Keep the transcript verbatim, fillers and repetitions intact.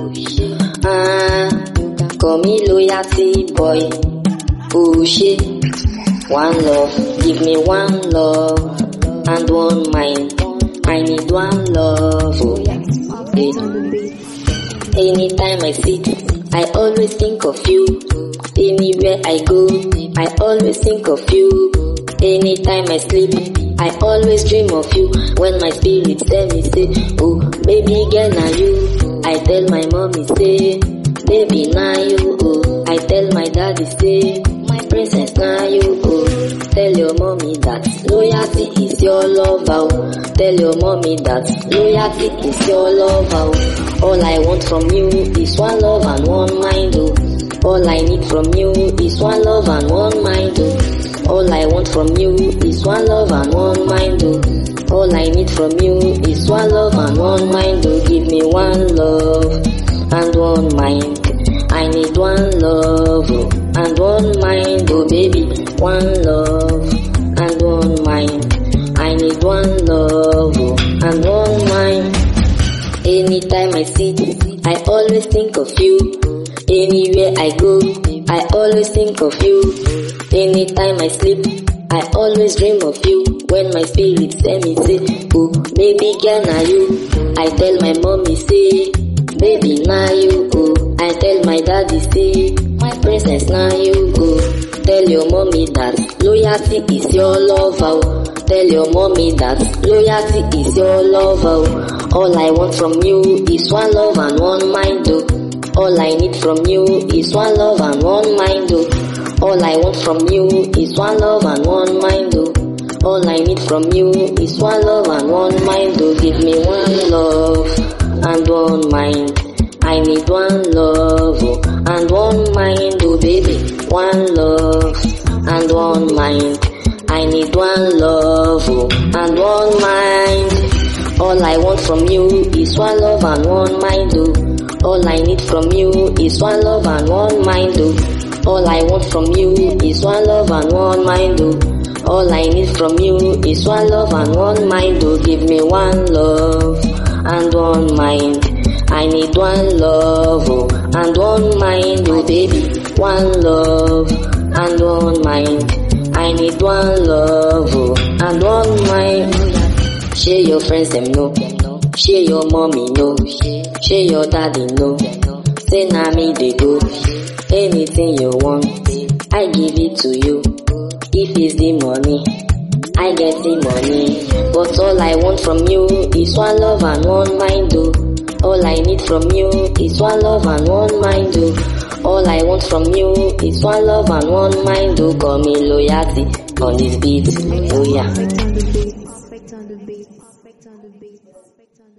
Ah, call me loyalty boy. Oh shit, one love, give me one love and one mind. I need one love. Oh, yeah. Anytime I sit, I always think of you. Anywhere I go, I always think of you. Anytime I sleep, I always dream of you. When my spirit tell me say, oh baby girl na you. I tell my mommy say, baby na you. Oh, I tell my daddy say, my princess na you. Oh, tell your mommy that loyalty is your love. Oh, tell your mommy that loyalty is your love. Oh, all I want from you is one love and one mind. Oh, all I need from you is one love and one mind. Oh, all I want from you is one love and one mind. Oh, all I need from you is one love and one mind. Oh, give me one love and one mind. I need one love oh, and one mind. Oh baby, one love and one mind. I need one love oh, and one mind. Anytime I sit, I always think of you. Anywhere I go, I always think of you. Anytime I sleep, I always dream of you. When my spirit tell me say, oh baby girl na you. I tell my mommy say, baby na you. Oh, I tell my daddy say, my princess na you. Oh, tell your mommy that loyalty is your love. Oh, tell your mommy that loyalty is your love. Oh, all I want from you is one love and one mind. Oh, all I need from you is one love and one mind. Oh, all I want from you is one love and one mind. Oh, all I need from you is one love and one mind. Oh, give me one love and one mind. I need one love oh, and one mind. Oh baby, one love and one mind. I need one love oh, and one mind. All I want from you is one love and one mind. Oh, all I need from you is one love and one mind. Oh, all I want from you is one love and one mind. Oh, all I need from you is one love and one mind. Oh, give me one love and one mind. I need one love oh, and one mind. Oh baby, one love and one mind. I need one love oh, and one mind. Share your friends them know, share your mommy know, share your daddy know. Say na me they go. Anything you want, I give it to you. If it's the money, I get the money. But all I want from you is one love and one mind. Oh, all I need from you is one love and one mind. Oh, all I want from you is one love and one mind. Oh, call me loyalty on this beat. Oh yeah.